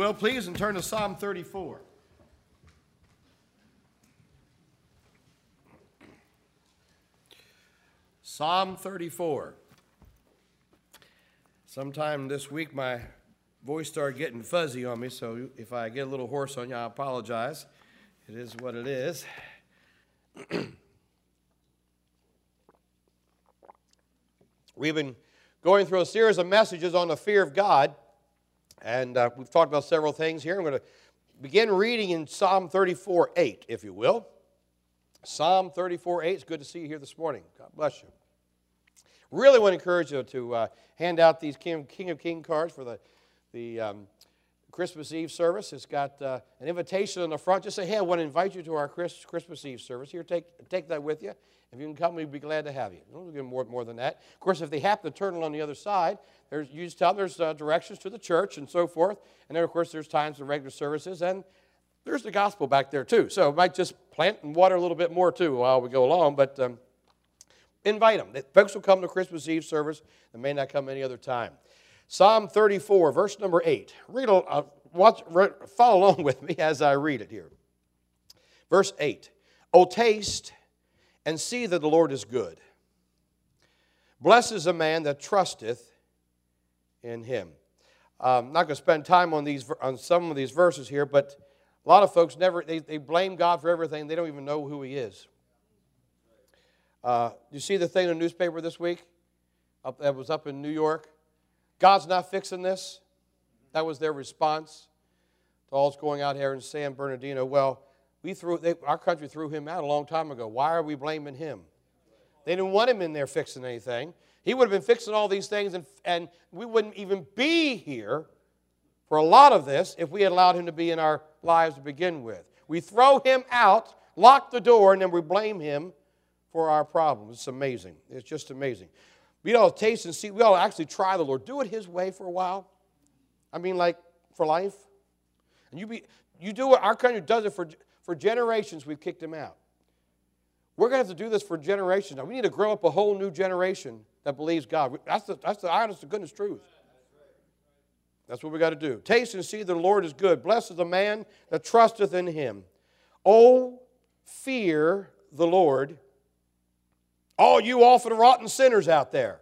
will, please, and turn to Psalm 34. Psalm 34. Sometime this week my voice started getting fuzzy on me, so if I get a little hoarse on you, I apologize. It is what it is. We've been going through a series of messages on the fear of God, and we've talked about several things here. I'm going to begin reading in Psalm 34:8, if you will. Psalm 34:8. It's good to see you here this morning. God bless you. Really want to encourage you to hand out these King of Kings cards for the Christmas Eve service. It's got an invitation on the front. Just say, hey, I want to invite you to our Christmas Eve service. Here, take that with you. If you can come, we'd be glad to have you. Don't give more than that. Of course, if they happen to turn it on the other side, you just tell them there's directions to the church and so forth. And then, of course, there's times for regular services. And there's the gospel back there, too. So it might just plant and water a little bit more, too, while we go along. But invite them. Folks will come to Christmas Eve service. They may not come any other time. Psalm 34, verse number 8. Follow along with me as I read it here. Verse 8. O taste and see that the Lord is good. Blessed is the man that trusteth in him. I'm not going to spend time on some of these verses here, but a lot of folks they blame God for everything. They don't even know who He is. You see the thing in the newspaper this week that was up in New York? God's not fixing this. That was their response to all that's going out here in San Bernardino. Well, our country threw him out a long time ago. Why are we blaming him? They didn't want him in there fixing anything. He would have been fixing all these things, and we wouldn't even be here for a lot of this if we had allowed him to be in our lives to begin with. We throw him out, lock the door, and then we blame him for our problems. It's amazing. It's just amazing. We ought to taste and see. We ought to actually try the Lord. Do it His way for a while. I mean, like for life. And you do what our country does it for generations. We've kicked Him out. We're going to have to do this for generations. Now, we need to grow up a whole new generation that believes God. That's the honest to goodness truth. That's what we got to do. Taste and see that the Lord is good. Blessed is the man that trusteth in Him. Oh, fear the Lord, all you often rotten sinners out there.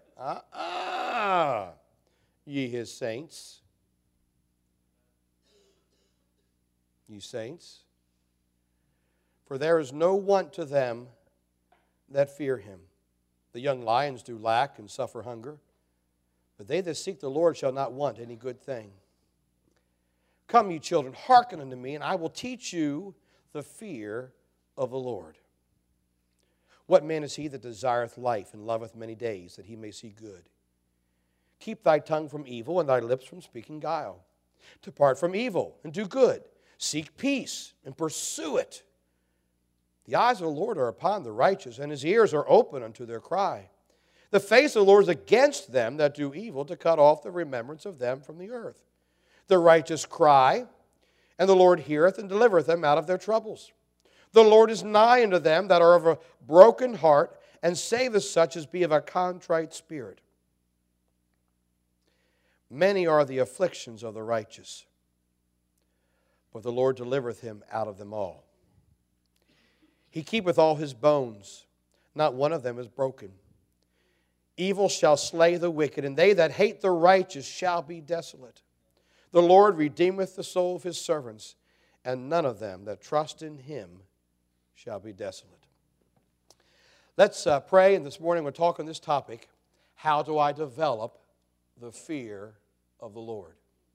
Ye His saints. Ye saints. For there is no want to them that fear Him. The young lions do lack and suffer hunger, but they that seek the Lord shall not want any good thing. Come, ye children, hearken unto me, and I will teach you the fear of the Lord. What man is he that desireth life and loveth many days, that he may see good? Keep thy tongue from evil and thy lips from speaking guile. Depart from evil and do good. Seek peace and pursue it. The eyes of the Lord are upon the righteous, and His ears are open unto their cry. The face of the Lord is against them that do evil, to cut off the remembrance of them from the earth. The righteous cry, and the Lord heareth and delivereth them out of their troubles. The Lord is nigh unto them that are of a broken heart, and saveth such as be of a contrite spirit. Many are the afflictions of the righteous, but the Lord delivereth him out of them all. He keepeth all his bones, not one of them is broken. Evil shall slay the wicked, and they that hate the righteous shall be desolate. The Lord redeemeth the soul of His servants, and none of them that trust in Him shall be desolate. Let's pray, and this morning we'll talk on this topic, how do I develop the fear of the Lord?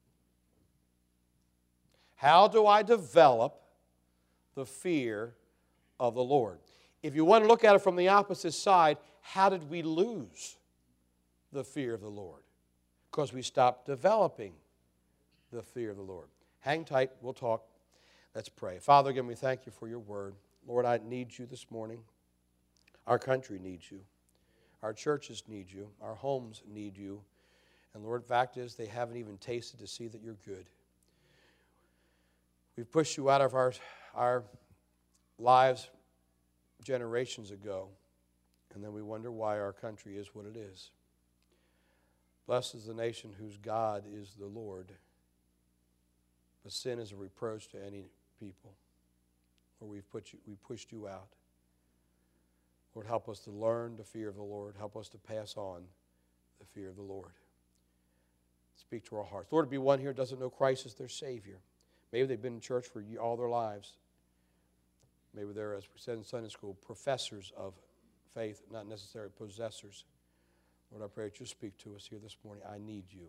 How do I develop the fear of the Lord? If you want to look at it from the opposite side, how did we lose the fear of the Lord? Because we stopped developing the fear of the Lord. Hang tight, we'll talk. Let's pray. Father, again, we thank You for Your word. Lord, I need You this morning. Our country needs You. Our churches need You. Our homes need You. And Lord, the fact is, they haven't even tasted to see that You're good. We've pushed You out of our lives generations ago, and then we wonder why our country is what it is. Blessed is the nation whose God is the Lord. But sin is a reproach to any people. Lord, we pushed you out. Lord, help us to learn the fear of the Lord. Help us to pass on the fear of the Lord. Speak to our hearts. Lord, be one here who doesn't know Christ as their Savior. Maybe they've been in church for all their lives. Maybe they're, as we said in Sunday school, professors of faith, not necessarily possessors. Lord, I pray that you'll speak to us here this morning. I need you.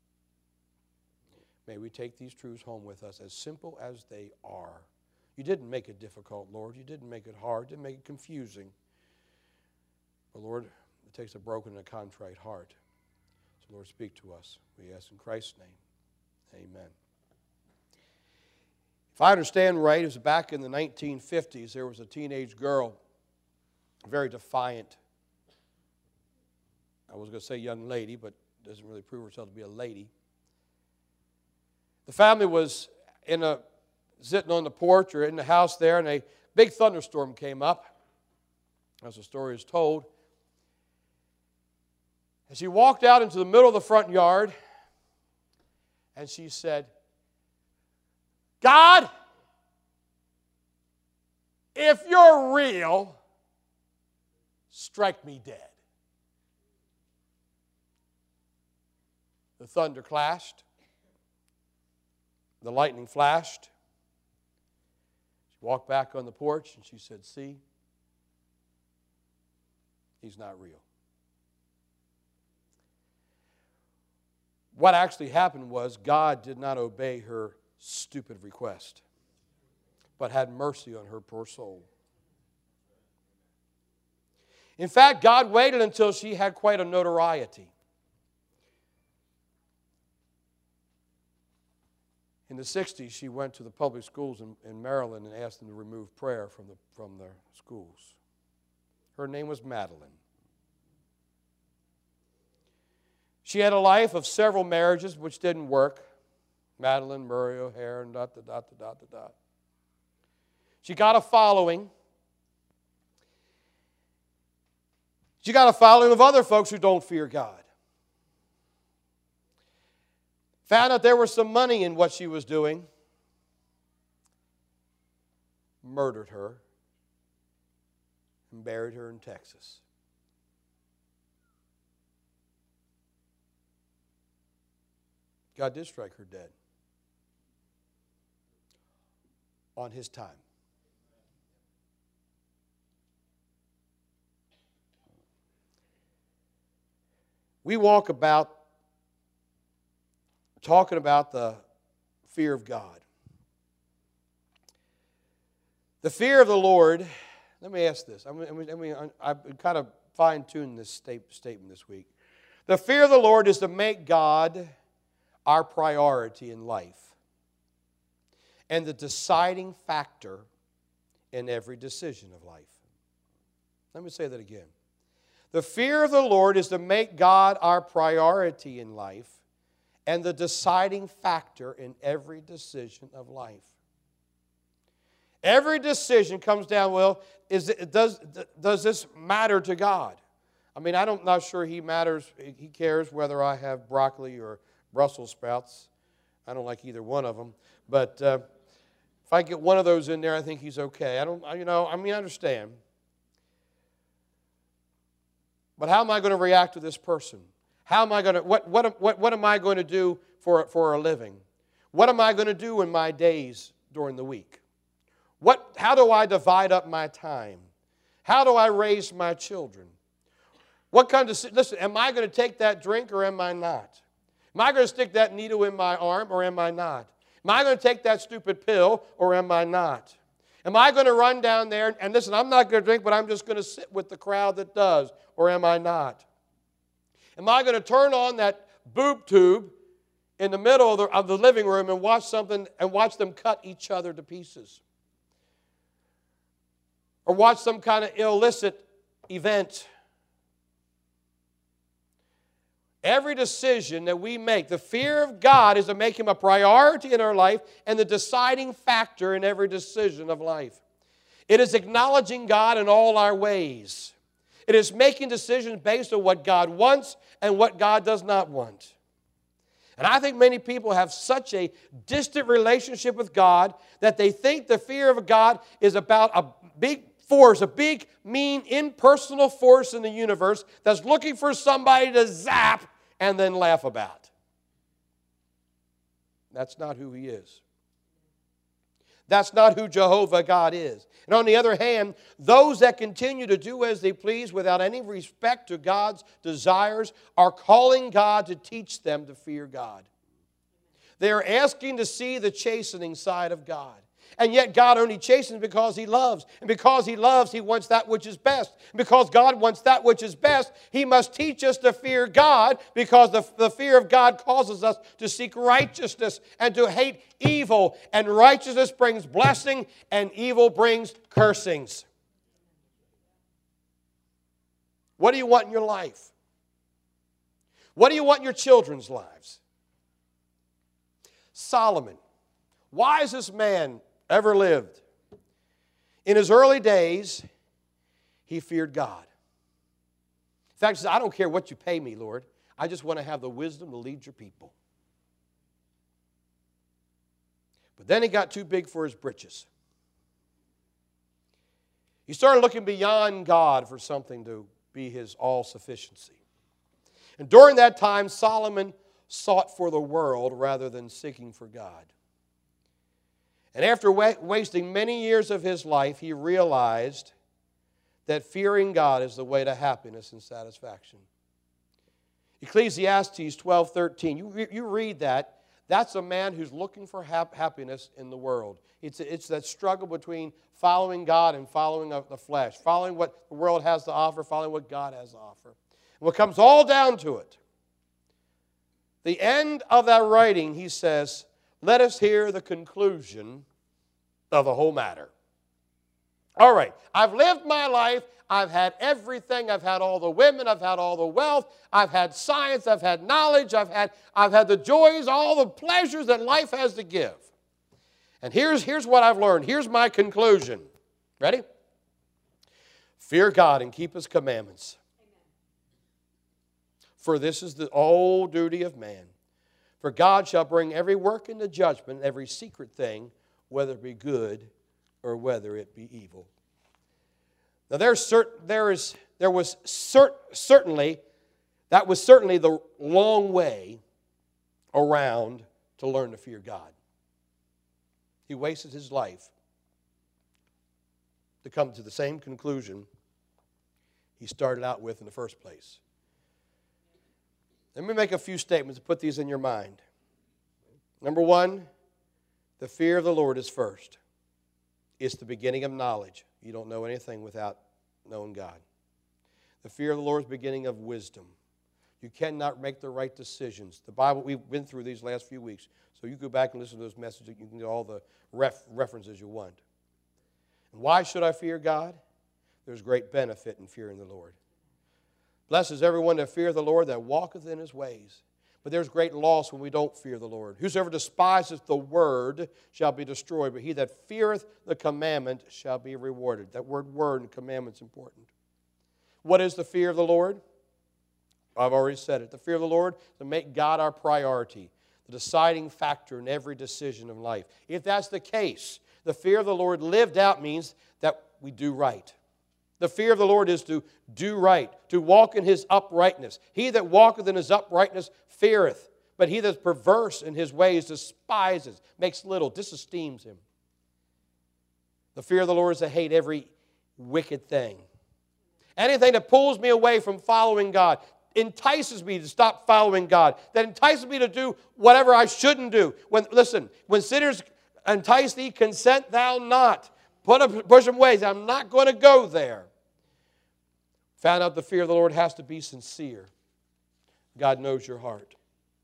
May we take these truths home with us as simple as they are. You didn't make it difficult, Lord. You didn't make it hard. You didn't make it confusing. But, Lord, it takes a broken and a contrite heart. So, Lord, speak to us. We ask in Christ's name. Amen. If I understand right, it was back in the 1950s, there was a teenage girl, very defiant. I was going to say young lady, but doesn't really prove herself to be a lady. The family was sitting on the porch or in the house there, and a big thunderstorm came up, as the story is told. And she walked out into the middle of the front yard, and she said, God, if you're real, strike me dead. The thunder clashed. The lightning flashed. She walked back on the porch and she said, see, he's not real. What actually happened was God did not obey her stupid request, but had mercy on her poor soul. In fact, God waited until she had quite a notoriety. In the 60s, she went to the public schools in Maryland and asked them to remove prayer from the schools. Her name was Madeline. She had a life of several marriages which didn't work. Madeline, Murray O'Hare, and ... She got a following. She got a following of other folks who don't fear God. Found out there was some money in what she was doing. Murdered her and buried her in Texas. God did strike her dead on His time. We walk about talking about the fear of God. The fear of the Lord, let me ask this. I've kind of fine-tuned this statement this week. The fear of the Lord is to make God our priority in life and the deciding factor in every decision of life. Let me say that again. The fear of the Lord is to make God our priority in life and the deciding factor in every decision of life. Every decision comes down, well, does this matter to God? I mean, I'm not sure He cares whether I have broccoli or Brussels sprouts. I don't like either one of them. But if I get one of those in there, I think He's okay. I understand. But how am I going to react to this person? How am I going to, what am I going to do for a living? What am I going to do in my days during the week? How do I divide up my time? How do I raise my children? Listen, am I going to take that drink or am I not? Am I going to stick that needle in my arm or am I not? Am I going to take that stupid pill or am I not? Am I going to run down there and listen, I'm not going to drink, but I'm just going to sit with the crowd that does, or am I not? Am I going to turn on that boob tube in the middle of the living room and watch something and watch them cut each other to pieces? Or watch some kind of illicit event? Every decision that we make, the fear of God is to make Him a priority in our life and the deciding factor in every decision of life. It is acknowledging God in all our ways. It is making decisions based on what God wants and what God does not want. And I think many people have such a distant relationship with God that they think the fear of God is about a big force, a big, mean, impersonal force in the universe that's looking for somebody to zap and then laugh about. That's not who He is. That's not who Jehovah God is. And on the other hand, those that continue to do as they please without any respect to God's desires are calling God to teach them to fear God. They are asking to see the chastening side of God. And yet God only chastens because He loves. And because He loves, He wants that which is best. And because God wants that which is best, He must teach us to fear God, because the fear of God causes us to seek righteousness and to hate evil. And righteousness brings blessing, and evil brings cursings. What do you want in your life? What do you want in your children's lives? Solomon, wisest man ever lived. In his early days, he feared God. In fact, he said, I don't care what you pay me, Lord. I just want to have the wisdom to lead your people. But then he got too big for his britches. He started looking beyond God for something to be his all-sufficiency. And during that time, Solomon sought for the world rather than seeking for God. And after wasting many years of his life, he realized that fearing God is the way to happiness and satisfaction. Ecclesiastes 12:13. You read that. That's a man who's looking for happiness in the world. It's that struggle between following God and following the flesh, following what the world has to offer, following what God has to offer. And what comes all down to it, the end of that writing, he says, let us hear the conclusion of the whole matter. All right, I've lived my life. I've had everything. I've had all the women. I've had all the wealth. I've had science. I've had knowledge. I've had the joys, all the pleasures that life has to give. And here's what I've learned. Here's my conclusion. Ready? Fear God and keep His commandments. For this is the whole duty of man. For God shall bring every work into judgment, every secret thing, whether it be good or whether it be evil. Now that was certainly the long way around to learn to fear God. He wasted his life to come to the same conclusion he started out with in the first place. Let me make a few statements to put these in your mind. Number one, the fear of the Lord is first. It's the beginning of knowledge. You don't know anything without knowing God. The fear of the Lord is the beginning of wisdom. You cannot make the right decisions. The Bible, we've been through these last few weeks, so you go back and listen to those messages. You can get all the references you want. And why should I fear God? There's great benefit in fearing the Lord. Blessed is everyone that feareth the Lord, that walketh in His ways. But there's great loss when we don't fear the Lord. Whosoever despiseth the word shall be destroyed, but he that feareth the commandment shall be rewarded. That word and commandment is important. What is the fear of the Lord? I've already said it. The fear of the Lord is to make God our priority, the deciding factor in every decision of life. If that's the case, the fear of the Lord lived out means that we do right. The fear of the Lord is to do right, to walk in His uprightness. He that walketh in His uprightness feareth, but he that is perverse in his ways despises, makes little, disesteems him. The fear of the Lord is to hate every wicked thing. Anything that pulls me away from following God, entices me to stop following God, that entices me to do whatever I shouldn't do. When sinners entice thee, consent thou not. Push them away. I'm not going to go there. Found out the fear of the Lord has to be sincere. God knows your heart.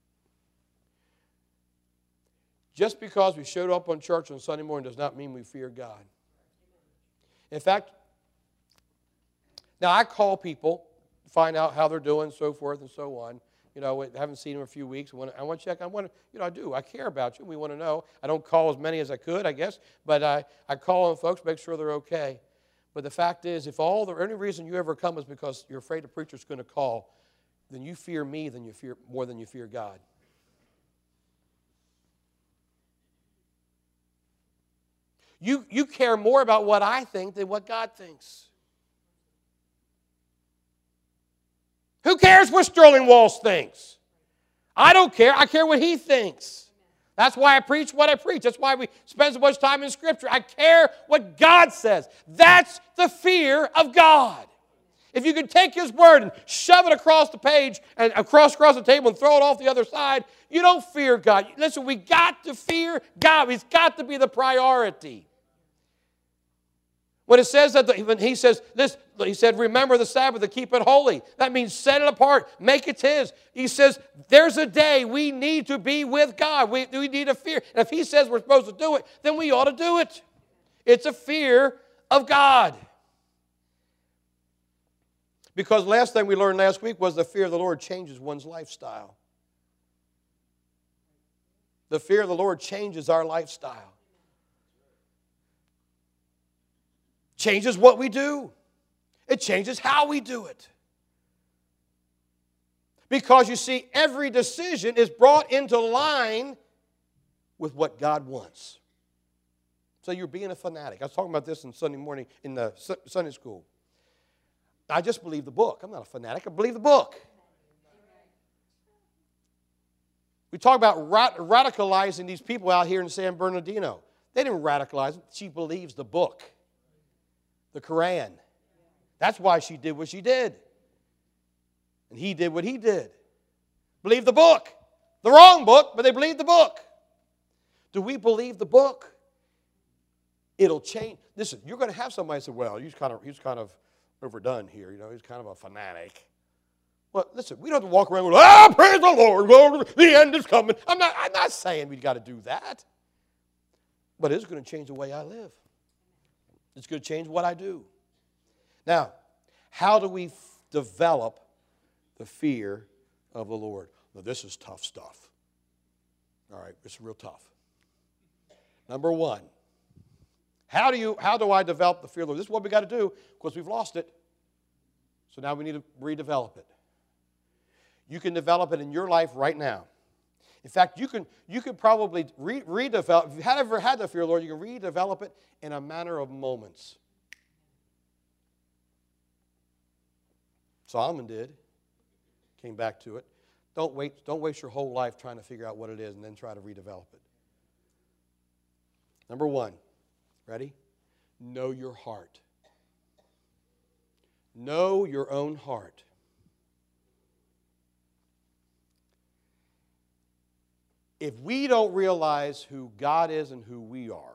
Just because we showed up on church on Sunday morning does not mean we fear God. In fact, now I call people, find out how they're doing, so forth and so on. You know, I haven't seen them in a few weeks. I want to check. I do. I care about you. We want to know. I don't call as many as I could, I guess, but I call on folks, make sure they're okay. But the fact is, if the only reason you ever come is because you're afraid the preacher's going to call, then you fear me more than you fear God. You care more about what I think than what God thinks. Who cares what Sterling Walsh thinks? I don't care. I care what he thinks. That's why I preach what I preach. That's why we spend so much time in Scripture. I care what God says. That's the fear of God. If you could take His Word and shove it across the page and across the table and throw it off the other side, you don't fear God. Listen, we got to fear God. He's got to be the priority. When it says that, when he says this, he said, remember the Sabbath to keep it holy. That means set it apart, make it His. He says, there's a day we need to be with God. We need to fear. And if He says we're supposed to do it, then we ought to do it. It's a fear of God. Because last thing we learned last week was the fear of the Lord changes one's lifestyle. The fear of the Lord changes our lifestyle. Changes what we do. It changes how we do it. Because you see, every decision is brought into line with what God wants. So you're being a fanatic. I was talking about this on Sunday morning in the Sunday school. I just believe the book. I'm not a fanatic. I believe the book. We talk about radicalizing these people out here in San Bernardino. They didn't radicalize them. She believes the book. The Quran. That's why she did what she did. And he did what he did. Believe the book. The wrong book, but they believe the book. Do we believe the book? It'll change. Listen, you're going to have somebody say, well, he's kind of overdone here. He's kind of a fanatic. Well, listen, we don't have to walk around going, praise the Lord, the end is coming. I'm not saying we've got to do that. But it's going to change the way I live. It's going to change what I do. Now, how do we develop the fear of the Lord? Now, this is tough stuff. All right, it's real tough. Number one, how do I develop the fear of the Lord? This is what we got to do because we've lost it. So now we need to redevelop it. You can develop it in your life right now. In fact, you can probably redevelop. If you've ever had the fear of the Lord, you can redevelop it in a matter of moments. Solomon did. Came back to it. Don't waste your whole life trying to figure out what it is and then try to redevelop it. Number one, ready? Know your heart. Know your own heart. If we don't realize who God is and who we are,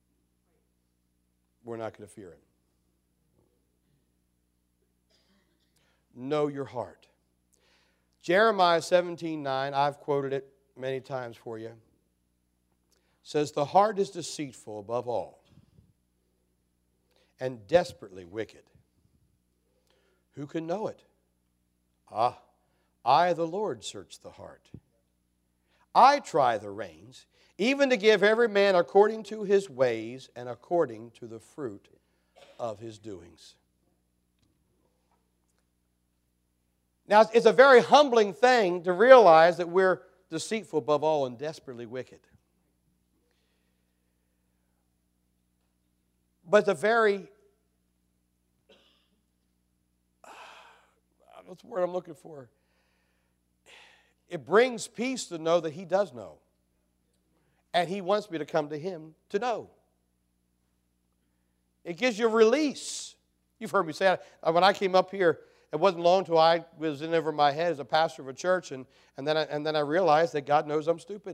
we're not going to fear Him. Know your heart. Jeremiah 17:9, I've quoted it many times for you, says, the heart is deceitful above all and desperately wicked. Who can know it? I, the Lord, search the heart. I try the reins, even to give every man according to his ways and according to the fruit of his doings. Now, it's a very humbling thing to realize that we're deceitful above all and desperately wicked. But it's a very, what's the word I'm looking for? It brings peace to know that He does know. And He wants me to come to Him to know. It gives you release. You've heard me say it. When I came up here, it wasn't long until I was in over my head as a pastor of a church, and then I realized that God knows I'm stupid.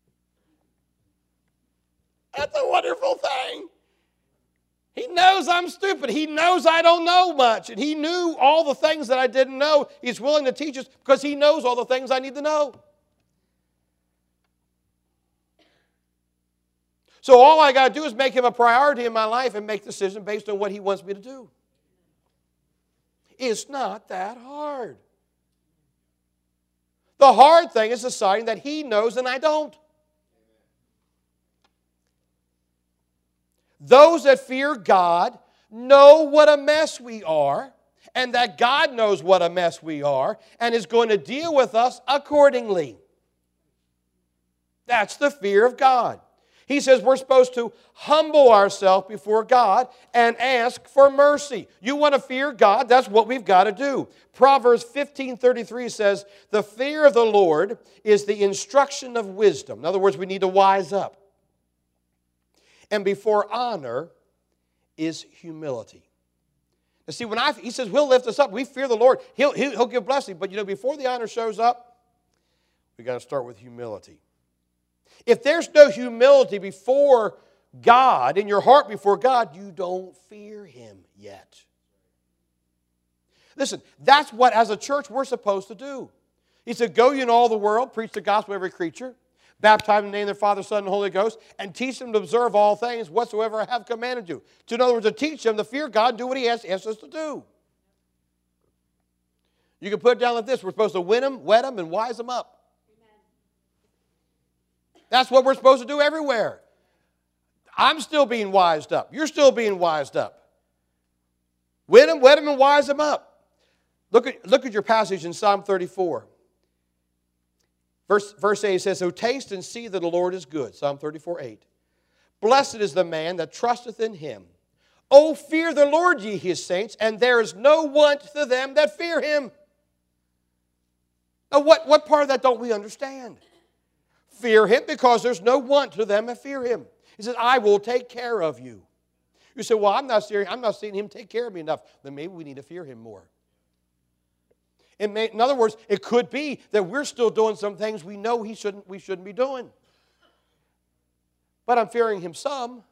That's a wonderful thing. He knows I'm stupid. He knows I don't know much. And He knew all the things that I didn't know. He's willing to teach us because He knows all the things I need to know. So all I got to do is make Him a priority in my life and make decisions based on what He wants me to do. It's not that hard. The hard thing is deciding that He knows and I don't. Those that fear God know what a mess we are, and that God knows what a mess we are, and is going to deal with us accordingly. That's the fear of God. He says we're supposed to humble ourselves before God and ask for mercy. You want to fear God? That's what we've got to do. Proverbs 15:33 says, the fear of the Lord is the instruction of wisdom. In other words, we need to wise up. And before honor is humility. Now see, he says we'll lift us up. We fear the Lord. He'll give blessing. But before the honor shows up, we've got to start with humility. If there's no humility before God, in your heart before God, you don't fear Him yet. Listen, that's what as a church we're supposed to do. He said, go ye in all the world, preach the gospel to every creature, baptize in the name of the Father, Son, and Holy Ghost, and teach them to observe all things whatsoever I have commanded you. In other words, to teach them to fear God and do what He asks us to do. You can put it down like this. We're supposed to win them, wet them, and wise them up. That's what we're supposed to do everywhere. I'm still being wised up. You're still being wised up. Win them, wet them, and wise them up. Look at your passage in Psalm 34. Verse 8 says, so taste and see that the Lord is good. Psalm 34:8. Blessed is the man that trusteth in Him. O fear the Lord, ye His saints, and there is no want to them that fear Him. Now what part of that don't we understand? Fear Him because there's no want to them that fear Him. He says, I will take care of you. You say, well, I'm not seeing Him take care of me enough. Then maybe we need to fear Him more. In other words, it could be that we're still doing some things we know we shouldn't be doing. But I'm fearing Him some.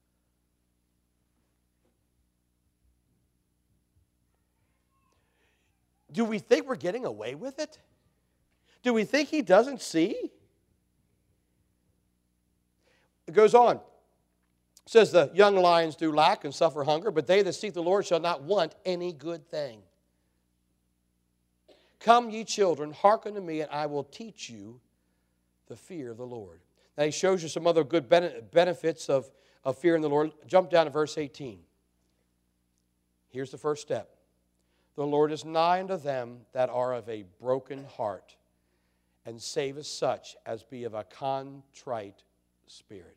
Do we think we're getting away with it? Do we think He doesn't see? It goes on. It says the young lions do lack and suffer hunger, but they that seek the Lord shall not want any good thing. Come, ye children, hearken to me, and I will teach you the fear of the Lord. Now he shows you some other good benefits of fearing the Lord. Jump down to verse 18. Here's the first step. The Lord is nigh unto them that are of a broken heart, and saveth such as be of a contrite spirit.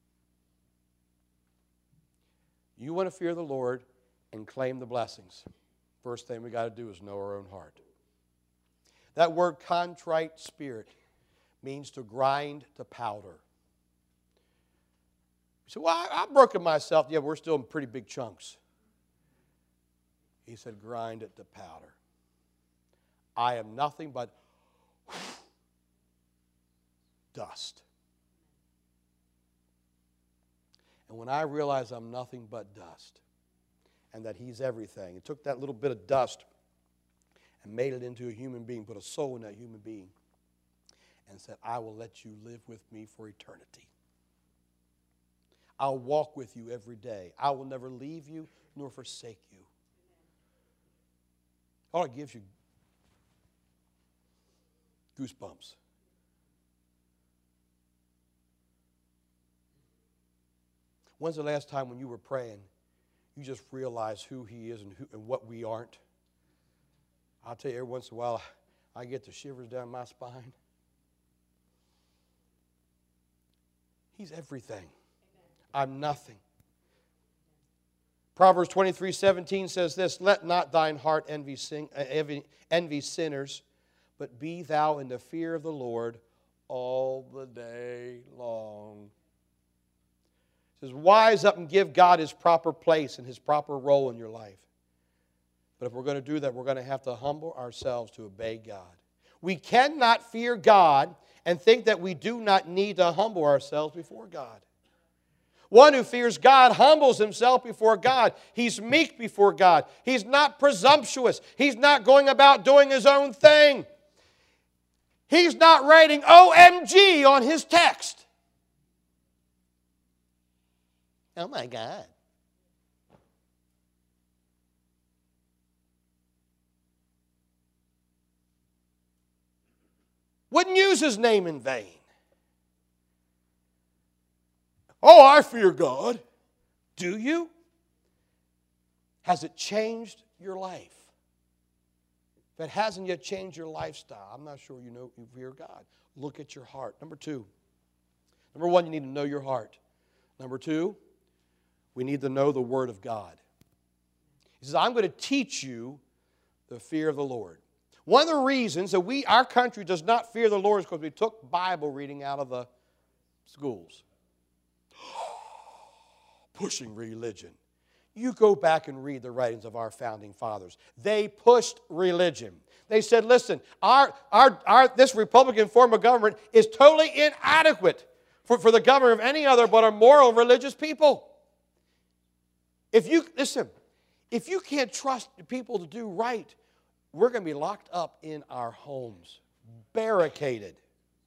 You want to fear the Lord and claim the blessings. First thing we got to do is know our own heart. That word contrite spirit means to grind to powder. You say, well, I've broken myself. Yeah, we're still in pretty big chunks. He said, grind it to powder. I am nothing but dust. And when I realize I'm nothing but dust and that He's everything, it took that little bit of dust and made it into a human being, put a soul in that human being, and said, I will let you live with me for eternity. I'll walk with you every day. I will never leave you nor forsake you. Oh, it gives you goosebumps. When's the last time when you were praying, you just realized who He is and what we aren't? I'll tell you, every once in a while, I get the shivers down my spine. He's everything. I'm nothing. Proverbs 23:17 says this, let not thine heart envy sinners, but be thou in the fear of the Lord all the day long. It says, wise up and give God His proper place and His proper role in your life. But if we're going to do that, we're going to have to humble ourselves to obey God. We cannot fear God and think that we do not need to humble ourselves before God. One who fears God humbles himself before God. He's meek before God. He's not presumptuous. He's not going about doing his own thing. He's not writing OMG on his text. Oh my God. Wouldn't use His name in vain. Oh, I fear God. Do you? Has it changed your life? If it hasn't yet changed your lifestyle, I'm not sure you fear God. Look at your heart. Number two, Number one, you need to know your heart. Number two, we need to know the Word of God. He says, I'm going to teach you the fear of the Lord. One of the reasons that our country does not fear the Lord is because we took Bible reading out of the schools. Pushing religion. You go back and read the writings of our founding fathers. They pushed religion. They said, listen, this Republican form of government is totally inadequate for the government of any other but a moral religious people. If you can't trust people to do right, we're going to be locked up in our homes, barricaded.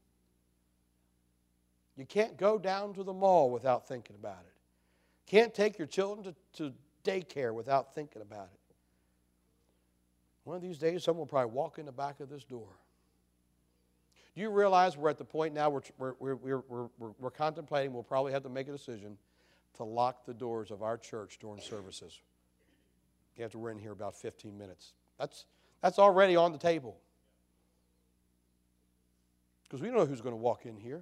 You can't go down to the mall without thinking about it. Can't take your children to daycare without thinking about it. One of these days, someone will probably walk in the back of this door. Do you realize we're at the point now we're contemplating, we'll probably have to make a decision to lock the doors of our church during services. After we're in here about 15 minutes. That's already on the table. Because we don't know who's going to walk in here.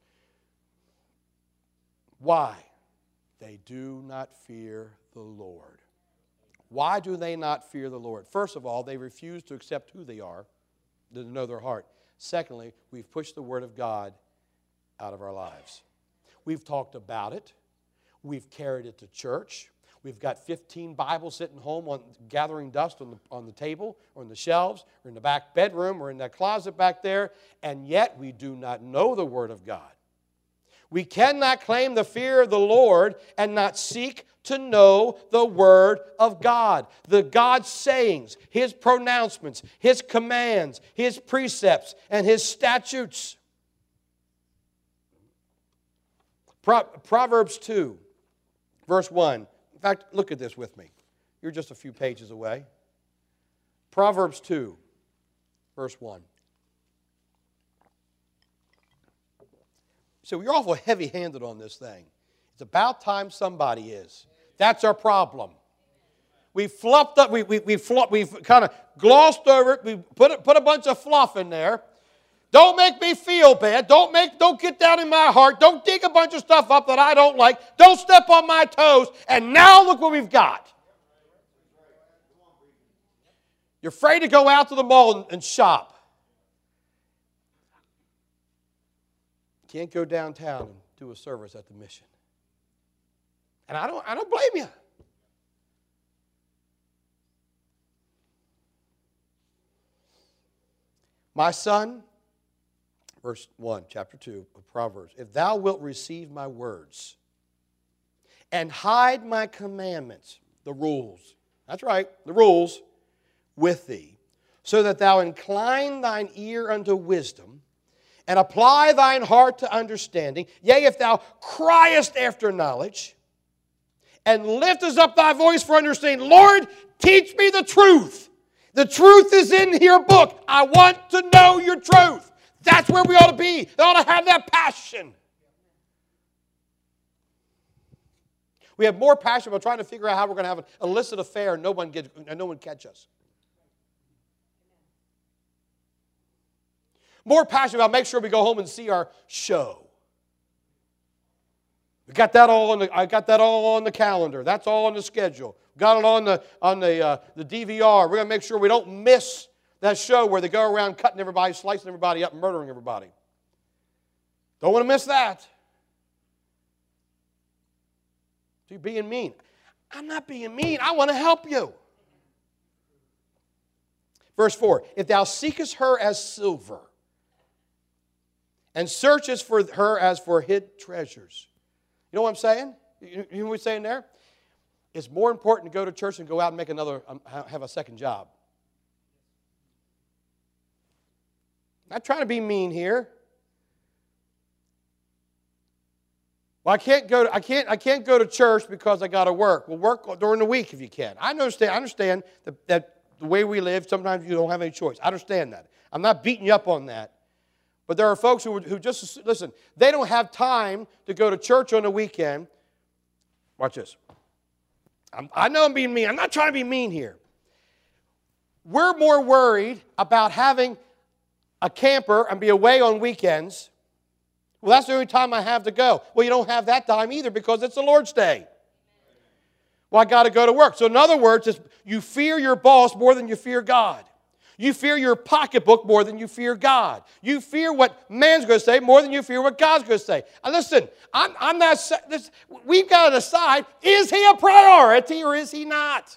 Why? They do not fear the Lord. Why do they not fear the Lord? First of all, they refuse to accept who they are, to know their heart. Secondly, we've pushed the Word of God out of our lives. We've talked about it. We've carried it to church. We've got 15 Bibles sitting home gathering dust on the table or on the shelves or in the back bedroom or in that closet back there, and yet we do not know the Word of God. We cannot claim the fear of the Lord and not seek to know the Word of God. The God's sayings, His pronouncements, His commands, His precepts, and His statutes. Proverbs 2, verse 1. In fact, look at this with me. You're just a few pages away. Proverbs 2, verse 1. So we're awful heavy-handed on this thing. It's about time somebody is. That's our problem. We've fluffed up, we've kind of glossed over it. We put a bunch of fluff in there. Don't make me feel bad. Don't get down in my heart. Don't dig a bunch of stuff up that I don't like. Don't step on my toes. And now look what we've got. You're afraid to go out to the mall and shop. Can't go downtown and do a service at the mission. And I don't blame you. My son, verse 1, chapter 2 of Proverbs, if thou wilt receive my words and hide my commandments, the rules, that's right, the rules, with thee, so that thou incline thine ear unto wisdom and apply thine heart to understanding, yea, if thou criest after knowledge and liftest up thy voice for understanding, Lord, teach me the truth. The truth is in your book. I want to know your truth. That's where we ought to be. We ought to have that passion. We have more passion about trying to figure out how we're going to have an illicit affair and no one catch us. More passionate about make sure we go home and see our show. I got that all on the calendar. That's all on the schedule. Got it on the DVR. We're going to make sure we don't miss that show where they go around cutting everybody, slicing everybody up, and murdering everybody. Don't want to miss that. So you're being mean. I'm not being mean. I want to help you. Verse 4, if thou seekest her as silver and searchest for her as for hid treasures. You know what I'm saying? You know what we're saying there? It's more important to go to church and go out and make have a second job. I'm not trying to be mean here. Well, I can't go to church because I got to work. Well, work during the week if you can. I understand that the way we live, sometimes you don't have any choice. I understand that. I'm not beating you up on that. But there are folks who just, listen, they don't have time to go to church on the weekend. Watch this. I know I'm being mean. I'm not trying to be mean here. We're more worried about having a camper and be away on weekends Well, that's the only time I have to go. Well, you don't have that time either because it's the Lord's day. Well, I got to go to work. So in other words, you fear your boss more than you fear God. You fear your pocketbook more than you fear God. You fear what man's going to say more than you fear what God's going to say. Now listen, I'm not. We've got to decide: is he a priority or is he not?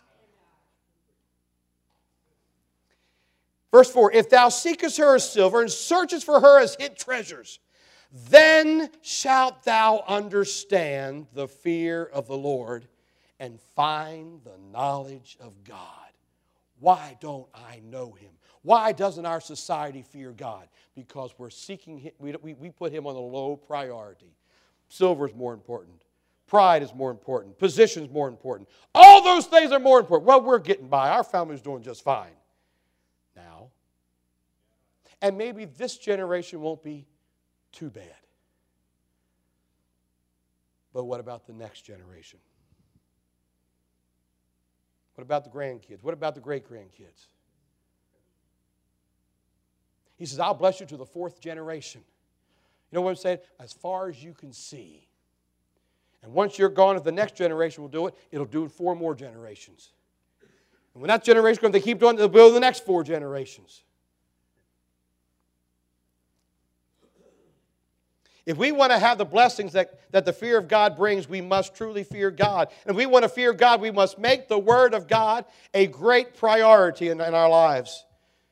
Verse 4: If thou seekest her as silver and searchest for her as hid treasures, then shalt thou understand the fear of the Lord and find the knowledge of God. Why don't I know him? Why doesn't our society fear God? Because we're seeking him, we put him on a low priority. Silver is more important. Pride is more important. Position is more important. All those things are more important. Well, we're getting by. Our family's doing just fine now. And maybe this generation won't be too bad. But what about the next generation? What about the grandkids? What about the great-grandkids? He says, I'll bless you to the fourth generation. You know what I'm saying? As far as you can see. And once you're gone, if the next generation will do it, it'll do it 4 more generations. And when that generation comes, they keep doing it, they'll build the next 4 generations. If we want to have the blessings that the fear of God brings, we must truly fear God. And if we want to fear God, we must make the Word of God a great priority in our lives.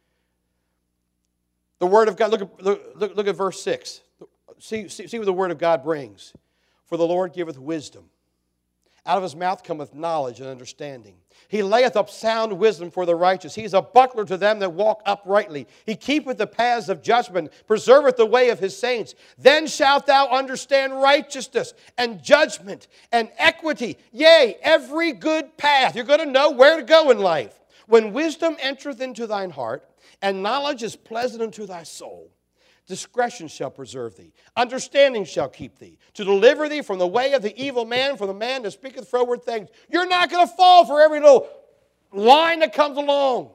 The Word of God, look at verse 6. See what the Word of God brings. For the Lord giveth wisdom. Out of his mouth cometh knowledge and understanding. He layeth up sound wisdom for the righteous. He is a buckler to them that walk uprightly. He keepeth the paths of judgment, preserveth the way of his saints. Then shalt thou understand righteousness and judgment and equity, yea, every good path. You're going to know where to go in life. When wisdom entereth into thine heart, and knowledge is pleasant unto thy soul, discretion shall preserve thee. Understanding shall keep thee, to deliver thee from the way of the evil man, from the man that speaketh froward things. You're not going to fall for every little line that comes along.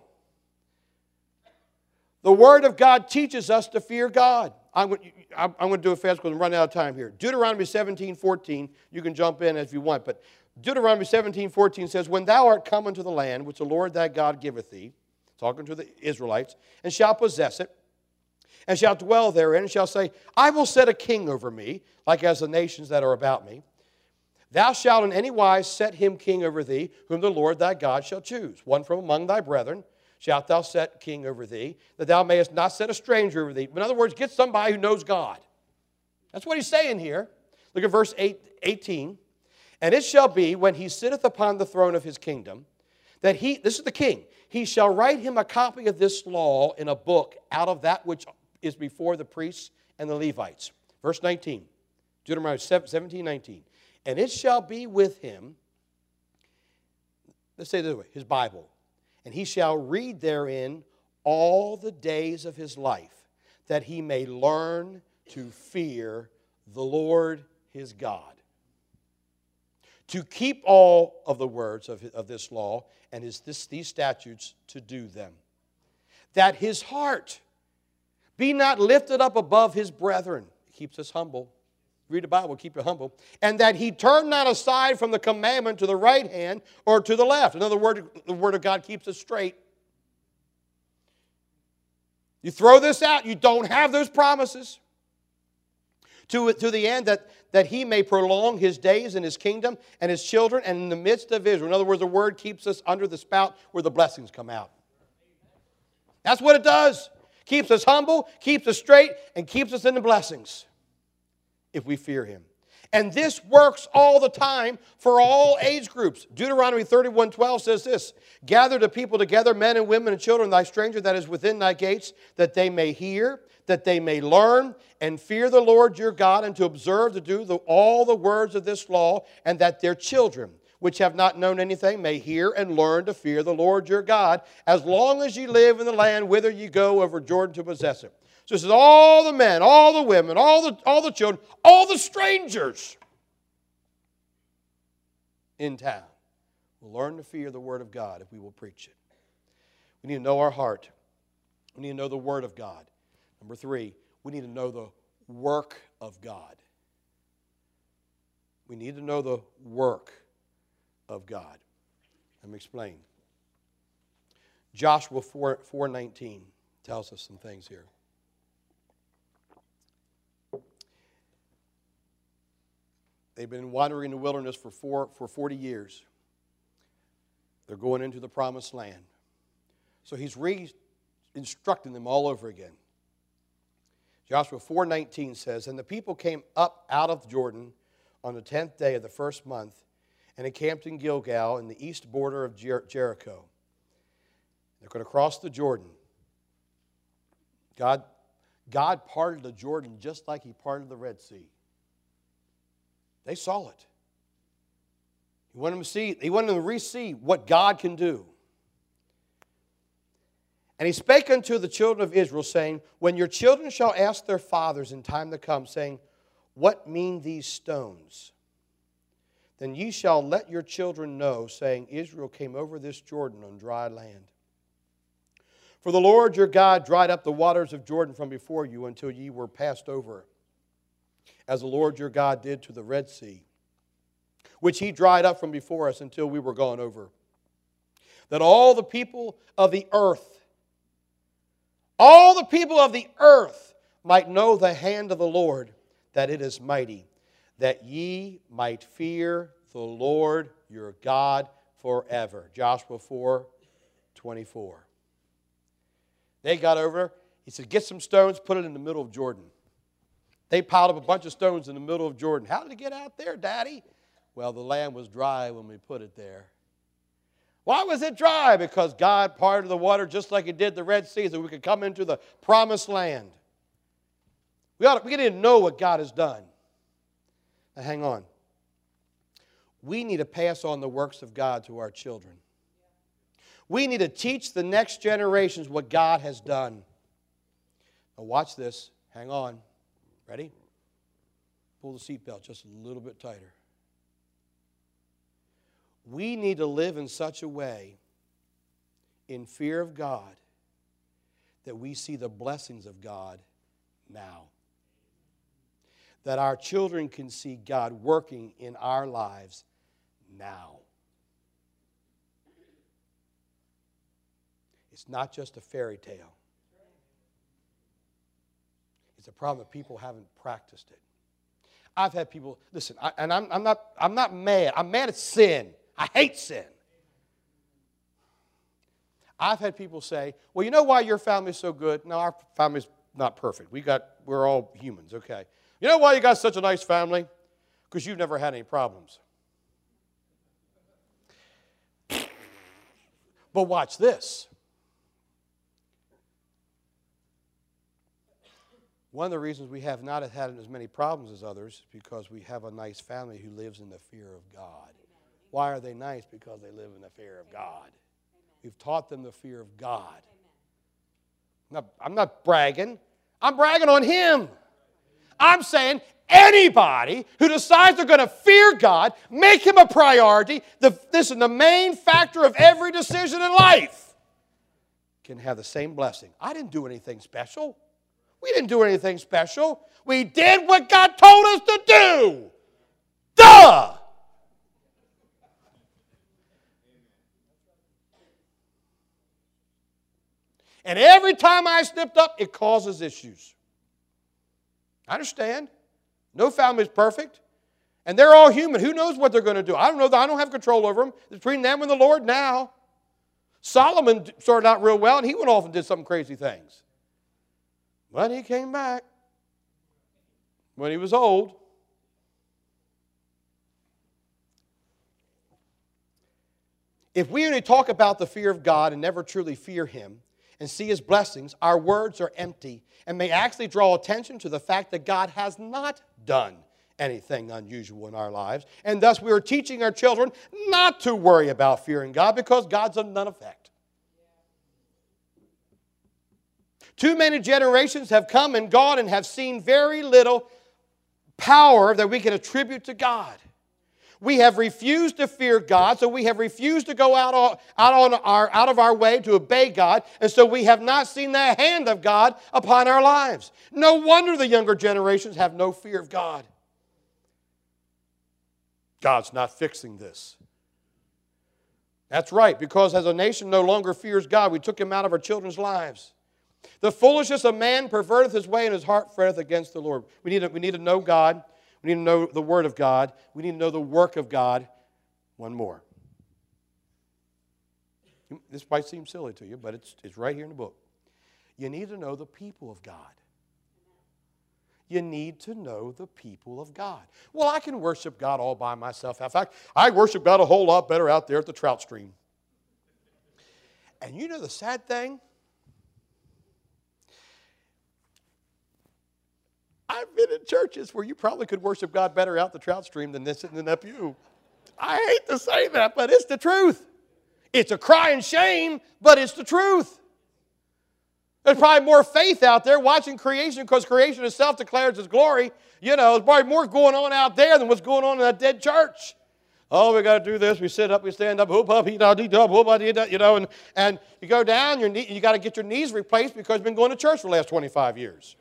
The Word of God teaches us to fear God. I'm going to do it fast because I'm running out of time here. Deuteronomy 17:14, you can jump in if you want, but Deuteronomy 17:14 says, When thou art come unto the land which the Lord thy God giveth thee, talking to the Israelites, and shalt possess it, and shalt dwell therein, and shall say, I will set a king over me, like as the nations that are about me. Thou shalt in any wise set him king over thee, whom the Lord thy God shall choose. One from among thy brethren shalt thou set king over thee, that thou mayest not set a stranger over thee. In other words, get somebody who knows God. That's what he's saying here. Look at verse 18. And it shall be, when he sitteth upon the throne of his kingdom, that he, this is the king, he shall write him a copy of this law in a book out of that which is before the priests and the Levites. Verse 19, Deuteronomy 17:19. And it shall be with him, let's say it this way, his Bible, and he shall read therein all the days of his life, that he may learn to fear the Lord his God, to keep all of the words of this law and these statutes to do them, that his heart be not lifted up above his brethren. It keeps us humble. Read the Bible, keep you humble. And that he turn not aside from the commandment to the right hand or to the left. In other words, the Word of God keeps us straight. You throw this out, you don't have those promises. To the end that he may prolong his days in his kingdom and his children and in the midst of Israel. In other words, the Word keeps us under the spout where the blessings come out. That's what it does. Keeps us humble, keeps us straight, and keeps us in the blessings if we fear him. And this works all the time for all age groups. Deuteronomy 31:12 says this, Gather the people together, men and women and children, thy stranger that is within thy gates, that they may hear, that they may learn, and fear the Lord your God, and to observe to do all the words of this law, and that their children, which have not known anything, may hear and learn to fear the Lord your God, as long as ye live in the land whither ye go over Jordan to possess it. So this is all the men, all the women, all the children, all the strangers in town will learn to fear the Word of God if we will preach it. We need to know our heart. We need to know the Word of God. Number 3, we need to know the work of God. We need to know the work of God. Let me explain. Joshua 4:19 tells us some things here. They've been wandering in the wilderness for 40 years. They're going into the promised land. So he's re-instructing them all over again. Joshua 4:19 says, "And the people came up out of Jordan on the 10th day of the first month, and encamped in Gilgal in the east border of Jericho." They're going to cross the Jordan. God parted the Jordan just like He parted the Red Sea. They saw it. He wanted them to receive what God can do. "And he spake unto the children of Israel, saying, When your children shall ask their fathers in time to come, saying, What mean these stones? Then ye shall let your children know, saying, Israel came over this Jordan on dry land. For the Lord your God dried up the waters of Jordan from before you until ye were passed over, as the Lord your God did to the Red Sea, which He dried up from before us until we were gone over. That all the people of the earth might know the hand of the Lord, that it is mighty, that ye might fear the Lord your God forever." Joshua 4:24. They got over. He said, "Get some stones, put it in the middle of Jordan." They piled up a bunch of stones in the middle of Jordan. "How did it get out there, Daddy?" "Well, the land was dry when we put it there." "Why was it dry?" "Because God parted the water just like He did the Red Sea so we could come into the promised land." We need to know what God has done. Now, hang on. We need to pass on the works of God to our children. We need to teach the next generations what God has done. Now, watch this. Hang on. Ready? Pull the seatbelt just a little bit tighter. We need to live in such a way, in fear of God, that we see the blessings of God now. That our children can see God working in our lives now. It's not just a fairy tale. It's a problem that people haven't practiced it. I've had people, listen, I'm not mad. I'm mad at sin. I hate sin. I've had people say, "Well, you know why your family's so good?" No, our family's not perfect. We're all humans, okay? "You know why you got such a nice family? Because you've never had any problems." But watch this. One of the reasons we have not had as many problems as others is because we have a nice family who lives in the fear of God. Why are they nice? Because they live in the fear of God. We've taught them the fear of God. I'm not bragging. I'm bragging on Him. I'm saying anybody who decides they're going to fear God, make Him a priority, this is the main factor of every decision in life, can have the same blessing. I didn't do anything special. We didn't do anything special. We did what God told us to do. Duh! And every time I slipped up, it causes issues. I understand. No family is perfect. And they're all human. Who knows what they're going to do? I don't know. I don't have control over them. It's between them and the Lord now. Solomon started out real well, and he went off and did some crazy things. But he came back when he was old. If we only talk about the fear of God and never truly fear Him and see His blessings, our words are empty and may actually draw attention to the fact that God has not done anything unusual in our lives. And thus we are teaching our children not to worry about fearing God because God's of none effect. Too many generations have come and gone and have seen very little power that we can attribute to God. We have refused to fear God, so we have refused to go out of our way to obey God, and so we have not seen the hand of God upon our lives. No wonder the younger generations have no fear of God. God's not fixing this. That's right, because as a nation no longer fears God, we took him out of our children's lives. The foolishness of man perverteth his way, and his heart fretteth against the Lord. We need to know God. We need to know the Word of God. We need to know the work of God. One more. This might seem silly to you, but it's right here in the book. You need to know the people of God. You need to know the people of God. Well, I can worship God all by myself. In fact, I worship God a whole lot better out there at the trout stream. And you know the sad thing? I've been in churches where you probably could worship God better out the trout stream than sitting in that pew. I hate to say that, but it's the truth. It's a crying shame, but it's the truth. There's probably more faith out there watching creation because creation itself declares its glory. You know, there's probably more going on out there than what's going on in that dead church. Oh, we got to do this. We sit up, we stand up, whoop up, you know, and you go down, you got to get your knees replaced because you've been going to church for the last 25 years.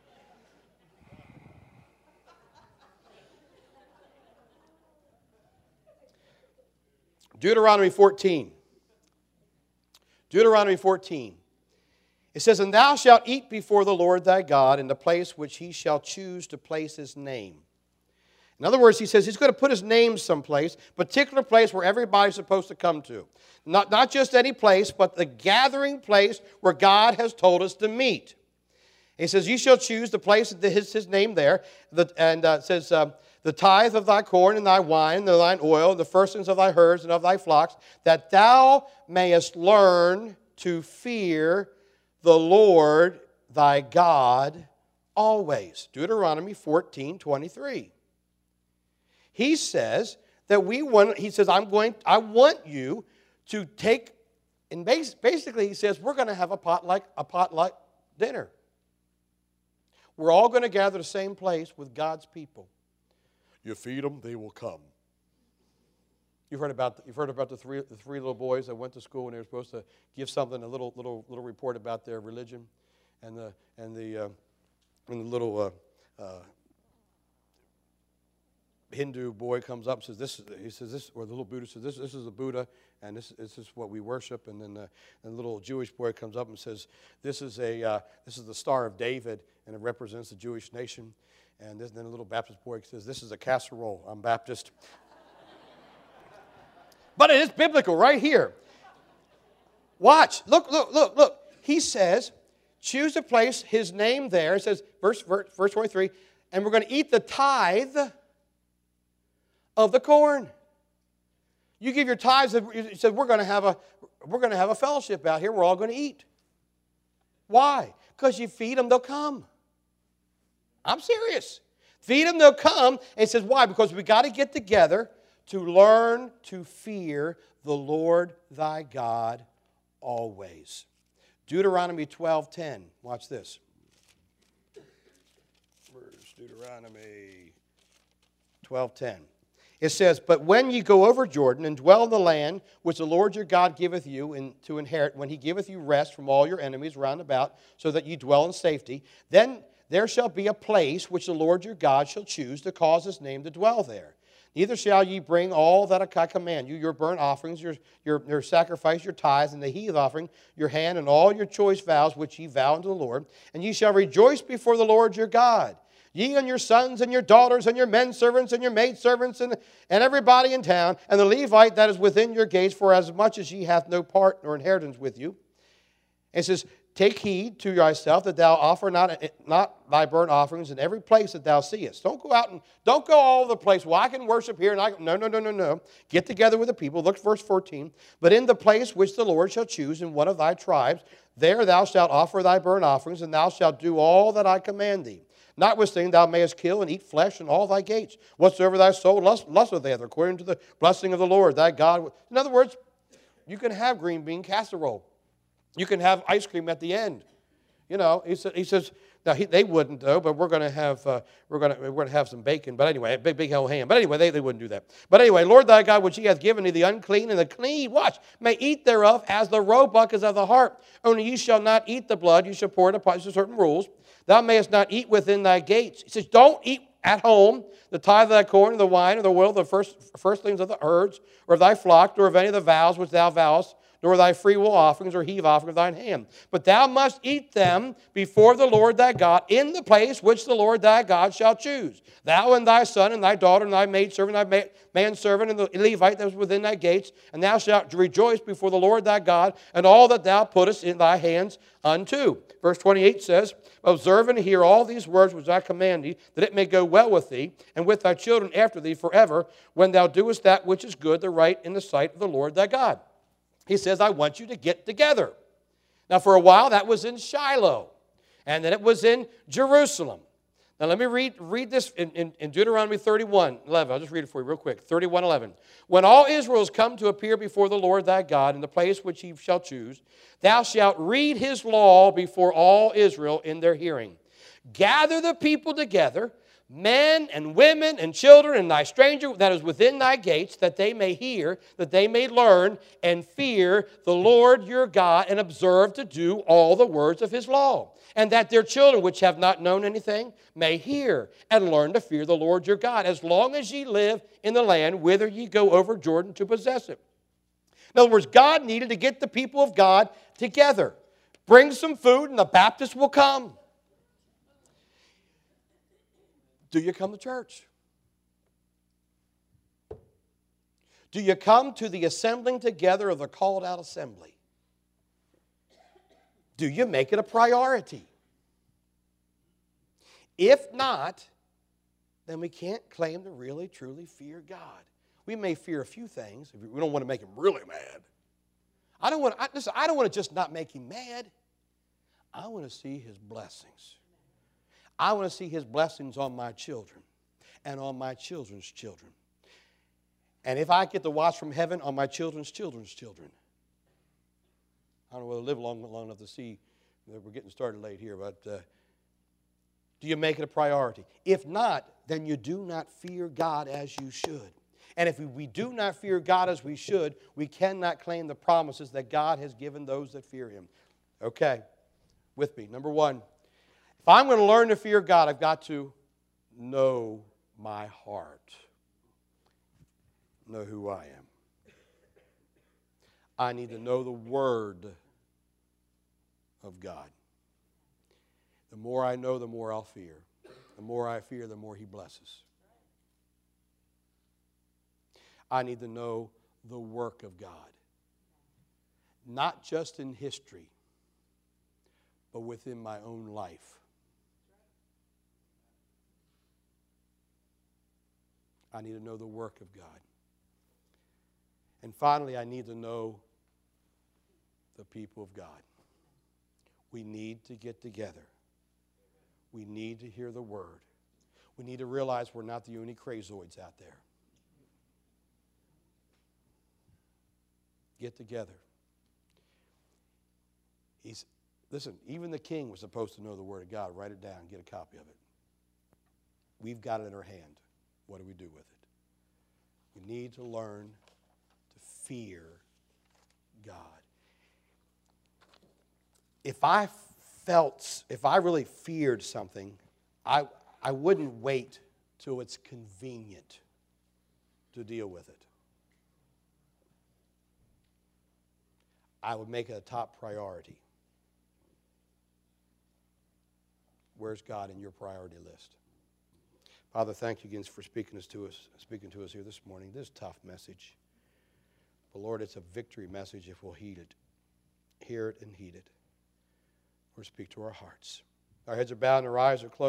Deuteronomy 14. Deuteronomy 14. It says, "And thou shalt eat before the Lord thy God in the place which he shall choose to place his name." In other words, he says he's going to put his name someplace, particular place where everybody's supposed to come to. Not just any place, but the gathering place where God has told us to meet. He says, "You shall choose the place of his name there." It says, "The tithe of thy corn and thy wine and thine oil, and the firstlings of thy herds and of thy flocks, that thou mayest learn to fear the Lord thy God always." Deuteronomy 14:23. He says that I want you to take, and basically he says, we're going to have a potluck dinner. We're all going to gather the same place with God's people. You feed them, they will come. You've heard about the three little boys that went to school and they were supposed to give something, a little report about their religion, and the little Hindu boy comes up and says, or the little Buddha says, this is the Buddha, and this is what we worship. And then the little Jewish boy comes up and says, this is the Star of David, and it represents the Jewish nation. And then the little Baptist boy says, this is a casserole. I'm Baptist. But it is biblical right here. Watch. Look. He says, choose a place, his name there. It says, verse 23, and we're going to eat the tithe of the corn. You give your tithes. He said, we're going to have a fellowship out here. We're all going to eat. Why? Because you feed them, they'll come. I'm serious. Feed them, they'll come. And he says, why? Because we got to get together to learn to fear the Lord thy God always. Deuteronomy 12:10. Watch this. Where's Deuteronomy 12:10? It says, "But when ye go over Jordan and dwell in the land which the Lord your God giveth you to inherit, when he giveth you rest from all your enemies round about, so that ye dwell in safety, then there shall be a place which the Lord your God shall choose to cause his name to dwell there. Neither shall ye bring all that I command you, your burnt offerings, your sacrifice, your tithes, and the heave offering, your hand, and all your choice vows which ye vow unto the Lord. And ye shall rejoice before the Lord your God. Ye and your sons and your daughters and your men servants and your maid servants and everybody in town, and the Levite that is within your gates, for as much as ye hath no part nor inheritance with you." And it says, "Take heed to thyself that thou offer not thy burnt offerings in every place that thou seest." Don't go all over the place. Well, I can worship here and No. Get together with the people. Look at verse 14. "But in the place which the Lord shall choose in one of thy tribes, there thou shalt offer thy burnt offerings, and thou shalt do all that I command thee. Notwithstanding, thou mayest kill and eat flesh in all thy gates. Whatsoever thy soul lusteth after, according to the blessing of the Lord thy God." In other words, you can have green bean casserole. You can have ice cream at the end. You know, he says, Now they wouldn't though, but we're going to have some bacon. But anyway, big whole ham. But anyway, they wouldn't do that. But anyway, Lord thy God, which He hath given thee, the unclean and the clean, watch, may eat thereof, as the roebuck is of the hart. Only ye shall not eat the blood; you shall pour it upon certain rules. Thou mayest not eat within thy gates. He says, don't eat at home the tithe of thy corn, or the wine, or the oil, the firstlings of the herds, or of thy flock, or of any of the vows which thou vowest, nor thy freewill offerings or heave offering of thine hand. But thou must eat them before the Lord thy God in the place which the Lord thy God shall choose. Thou and thy son and thy daughter and thy maidservant, thy manservant, and the Levite that was within thy gates, and thou shalt rejoice before the Lord thy God, and all that thou puttest in thy hands unto. Verse 28 says, observe and hear all these words which I command thee, that it may go well with thee, and with thy children after thee forever, when thou doest that which is good, the right in the sight of the Lord thy God. He says, I want you to get together. Now, for a while, that was in Shiloh, and then it was in Jerusalem. Now, let me read this in Deuteronomy 31:11. I'll just read it for you real quick. 31:11. When all Israel is come to appear before the Lord thy God in the place which He shall choose, thou shalt read His law before all Israel in their hearing. Gather the people together, men and women and children and thy stranger that is within thy gates, that they may hear, that they may learn and fear the Lord your God, and observe to do all the words of His law. And that their children which have not known anything may hear and learn to fear the Lord your God, as long as ye live in the land whither ye go over Jordan to possess it. In other words, God needed to get the people of God together. Bring some food and the Baptists will come. Do you come to church? Do you come to the assembling together of the called out assembly? Do you make it a priority? If not, then we can't claim to really, truly fear God. We may fear a few things. We don't want to make Him really mad. I don't want to just not make Him mad. I want to see His blessings. I want to see His blessings on my children and on my children's children. And if I get to watch from heaven, on my children's children's children. I don't know whether I live long enough to see that we're getting started late here, but do you make it a priority? If not, then you do not fear God as you should. And if we do not fear God as we should, we cannot claim the promises that God has given those that fear Him. Okay, with me. Number one, if I'm going to learn to fear God, I've got to know my heart. Know who I am. I need to know the Word of God. The more I know, the more I'll fear. The more I fear, the more He blesses. I need to know the work of God. Not just in history, but within my own life. I need to know the work of God. And finally, I need to know the people of God. We need to get together. We need to hear the Word. We need to realize we're not the only crazoids out there. Get together. Listen, even the king was supposed to know the Word of God. Write it down, get a copy of it. We've got it in our hand. What do we do with it? We need to learn to fear God. If I really feared something, I wouldn't wait till it's convenient to deal with it. I would make it a top priority. Where's God in your priority list? Father, thank you again for speaking to us here this morning. This tough message. But Lord, it's a victory message if we'll heed it. Hear it and heed it. Or speak to our hearts. Our heads are bowed and our eyes are closed.